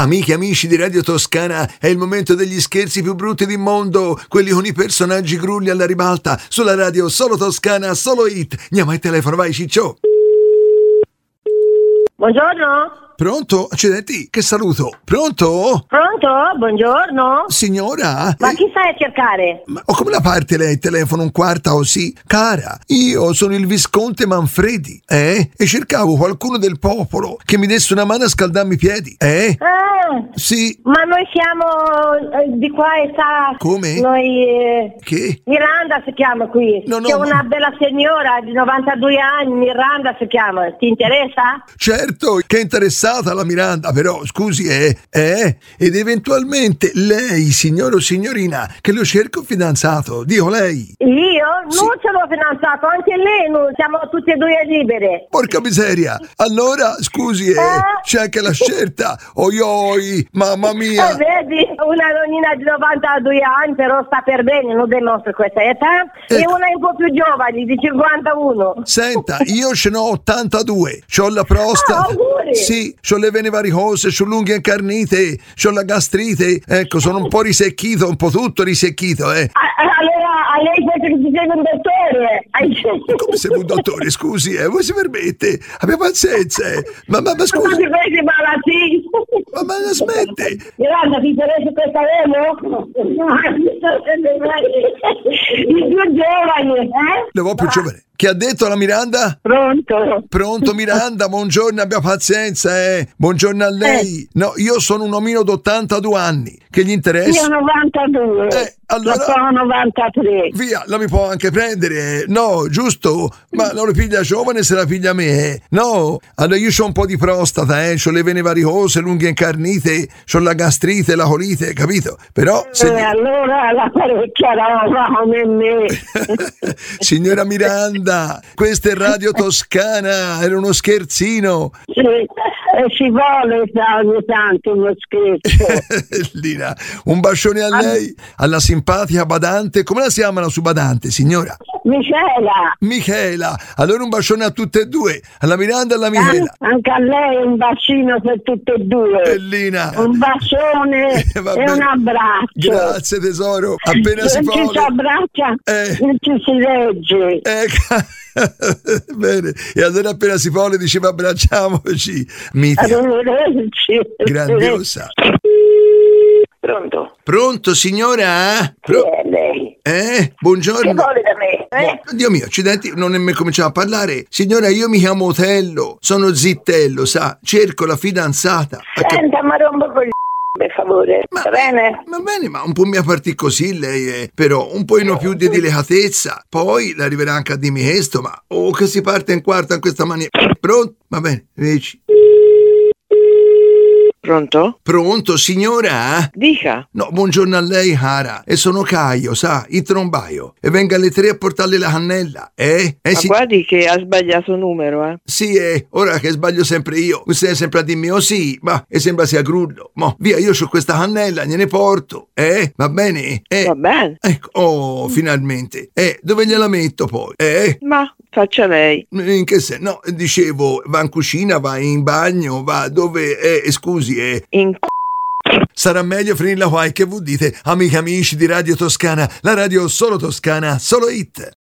Amiche e amici di Radio Toscana, è il momento degli scherzi più brutti del mondo, quelli con i personaggi grulli alla ribalta, sulla radio solo Toscana, solo hit. Andiamo al telefono, vai Ciccio. Buongiorno. Pronto? Accidenti, che saluto. Pronto? Pronto? Buongiorno. Signora? Ma chi stai a cercare? O come la parte lei? Telefono un quarta o sì? Cara, io sono il Visconte Manfredi, E cercavo qualcuno del popolo che mi desse una mano a scaldarmi i piedi, Sì. Ma noi siamo di qua e sta. Come? Noi. Che? Miranda si chiama qui. No, C'è una bella signora di 92 anni, Miranda si chiama. Ti interessa? Certo, che è interessata la Miranda, però scusi, ed eventualmente lei, signor o signorina, che lo cerco un fidanzato, dico lei. Io? Sì. Non ce l'ho fidanzato, anche lei, noi siamo tutte e due libere. Porca miseria, allora scusi, c'è anche la scelta, oi, mamma mia. Vedi, una donnina di 92 anni, però sta per bene, non dimostra questa età, e una un po' più giovane, di 51. Senta, io ce n'ho 82, c'ho la prostata, auguri. sì, c'ho le vene varicose, c'ho l'unghia incarnite, c'ho la gastrite, ecco, sono un po' risecchito, un po' tutto risecchito, Allora, a lei pensa che ti sei un dottore? Come sei un dottore, scusi, voi si permette? Abbia pazienza, ma Ma scusi, ti vedi malati? ma la smette? Miranda, ti interessa questa demo? I più giovani, Le vuoi più giovane? Che ha detto la Miranda? Pronto? Pronto Miranda, buongiorno, abbia pazienza, Buongiorno a lei. No, io sono un omino d'82 anni. Che gli interessa? Io 92. Allora, Io sono 93. via, la mi può anche prendere, no, giusto? Ma non la piglia giovane se la piglia me, no? Allora io c'ho un po' di prostata, c'ho le vene varicose, l'unghia incarnite, c'ho la gastrite, la colite, capito? Però se... allora la parecchia roba come me. Signora Miranda, questa è Radio Toscana, era uno scherzino. Sì, ci vuole ogni tanto uno scherzo. Lina, un bacione a lei, alla simpatica badante, come la si chiama la sua badante, signora? Michela, allora un bacione a tutte e due, alla Miranda e alla Michela. Anche a lei un bacino per tutte e due. Lina. Un bacione e un abbraccio. Grazie tesoro, appena si può. Non ci si abbraccia, non ci si legge. Bene, e allora appena si vuole diceva abbracciamoci, Mitia. Arrivederci. Grandiosa. Pronto signora? Lei. Buongiorno. Che vuole da me? Dio mio, accidenti, non è mai cominciato a parlare. Signora, io mi chiamo Otello, sono Zittello, sa, cerco la fidanzata. Senta, ma rompo per per favore, va bene? Va bene, ma un po' mi partì così lei, però un po' più di delicatezza. Poi l'arriverà anche a dirmi questo, ma che si parte in quarta in questa maniera. Pronto? Va bene, dici. Pronto? Pronto, signora? Dica. No, buongiorno a lei, cara. E sono Caio, sa, il trombaio. E venga alle 3 a portarle la cannella, Ma sì. guardi che ha sbagliato numero, Sì, ora che sbaglio sempre io. Stai sempre a dirmi, sì, ma e sembra sia grullo. Mo, via, io c'ho questa cannella, gliene porto, Va bene? Va bene. Ecco, finalmente. Dove gliela metto poi? Ma faccia lei. In che senso? No, dicevo, va in cucina, va in bagno, va dove? Scusi, In Sarà meglio finirla qua, che voi dite, amici di Radio Toscana, la radio solo Toscana, solo hit.